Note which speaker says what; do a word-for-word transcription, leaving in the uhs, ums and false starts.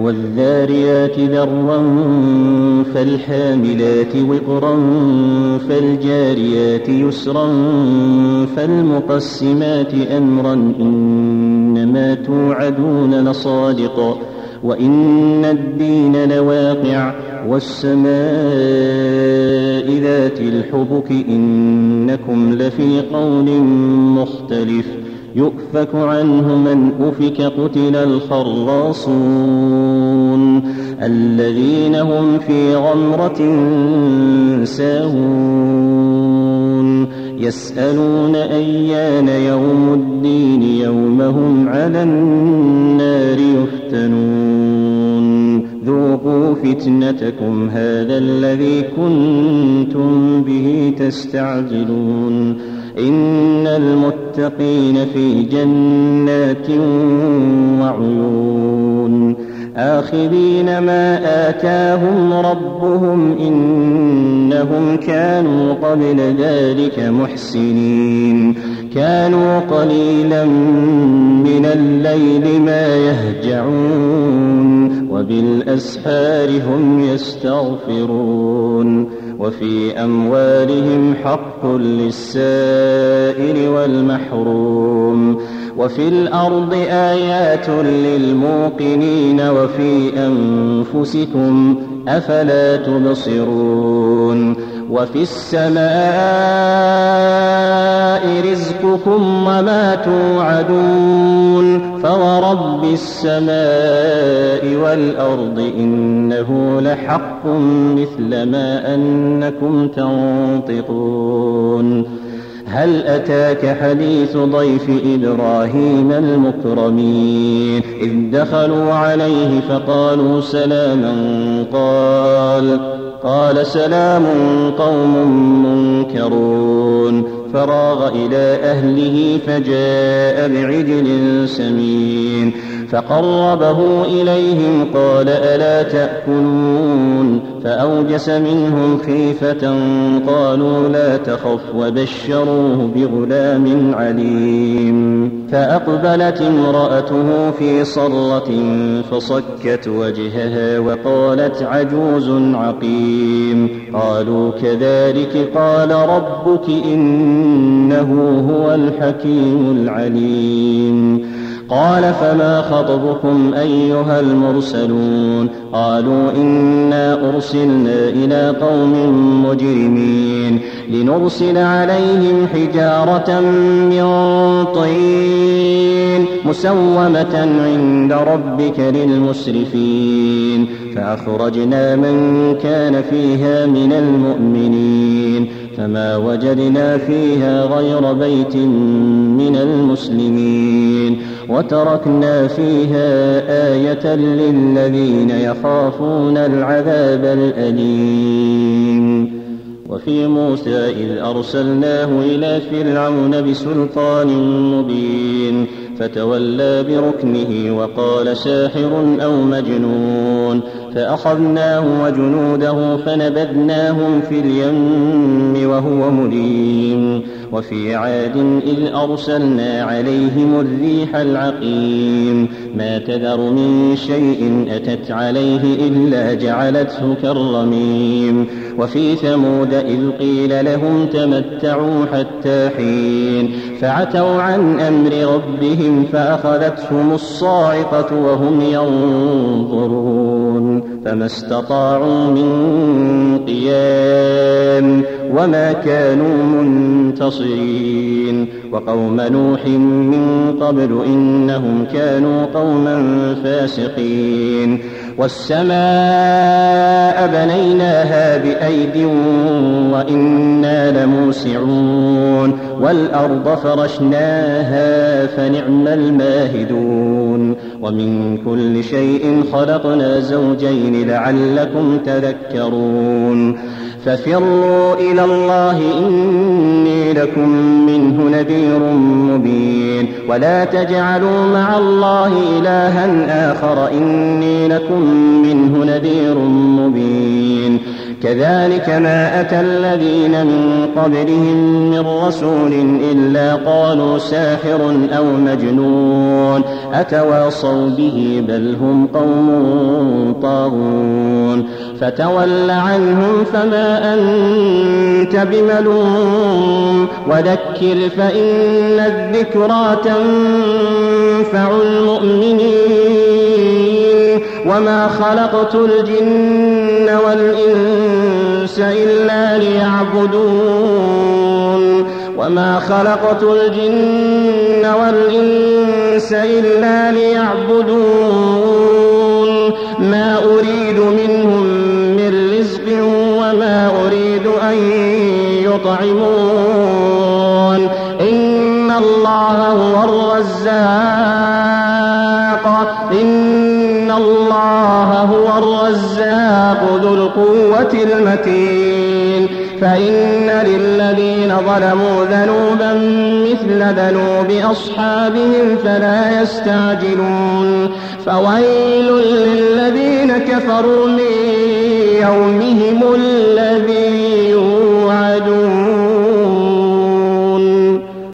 Speaker 1: والذاريات ذروا فالحاملات وقرا فالجاريات يسرا فالمقسمات أمرا إنما توعدون لصادق وإن الدين لواقع والسماء ذات الحبك إنكم لفي قول مختلف يؤفك عنه من أفك قتل الخراصون الذين هم في غمرة ساهون يسألون أيان يوم الدين يوم هم على النار يفتنون ذوقوا فتنتكم هذا الذي كنتم به تستعجلون إن المتقين في جنات وعيون آخذين ما آتاهم ربهم إنهم كانوا قبل ذلك محسنين كانوا قليلا من الليل ما يهجعون وبالأسحار هم يستغفرون وفي أموالهم حق للسائل والمحروم وفي الأرض آيات للموقنين وفي أنفسكم أفلا تبصرون وفي السماء رزقكم وما توعدون فورب السماء والأرض إنه لحق مثل ما أنكم تنطقون هل أتاك حديث ضيف إبراهيم المكرمين إذ دخلوا عليه فقالوا سلاما قال قال سلام قوم منكرون فراغ إلى أهله فجاء بعجل سمين فقربه إليهم قال ألا تأكلون فأوجس منهم خيفة قالوا لا تخف وبشروه بغلام عليم فأقبلت امرأته في صرة فصكت وجهها وقالت عجوز عقيم قالوا كذلك قال ربك إنه هو الحكيم العليم قال فما خطبكم أيها المرسلون قالوا إنا أرسلنا إلى قوم مجرمين لنرسل عليهم حجارة من طين مسومة عند ربك للمسرفين فأخرجنا من كان فيها من المؤمنين فما وجدنا فيها غير بيت من المسلمين وتركنا فيها آية للذين يخافون العذاب الأليم وفي موسى إذ أرسلناه إلى فرعون بسلطان مبين فتولى بركنه وقال ساحر أو مجنون فأخذناه وجنوده فنبذناهم في اليم وهو مليم وفي عاد إذ أرسلنا عليهم الريح العقيم ما تذر من شيء أتت عليه إلا جعلته كالرميم وفي ثمود إذ قيل لهم تمتعوا حتى حين فعتوا عن أمر ربهم فأخذتهم الصاعقة وهم ينظرون فما استطاعوا من قيام وما كانوا منتصرين وقوم نوح من قبل إنهم كانوا قوما فاسقين والسماء بنيناها بأيد وإنا لموسعون والأرض فرشناها فنعم الماهدون ومن كل شيء خلقنا زوجين لعلكم تذكرون ففروا إلى الله إني لكم منه نذير مبين ولا تجعلوا مع الله إلها آخر إني لكم منه نذير مبين كذلك ما أتى الذين من قبلهم من رسول إلا قالوا ساحر أو مجنون أتواصوا به بل هم قوم طاغون فتول عنهم فما أنت بملوم وذكر فإن الذكرى تنفع المؤمنين وما خلقت الجن والإنس إلا ليعبدون وما خلقت الجن والإنس إلا ليعبدون ما أريد منهم من رزق وما أريد أن يطعمون إن الله هو الرزاق إن الله هو الرزاق ذو القوة المتين فإن للذين ظلموا ذنوبا مثل ذنوب أصحابهم فلا يستعجلون فويل للذين كفروا من يومهم الذي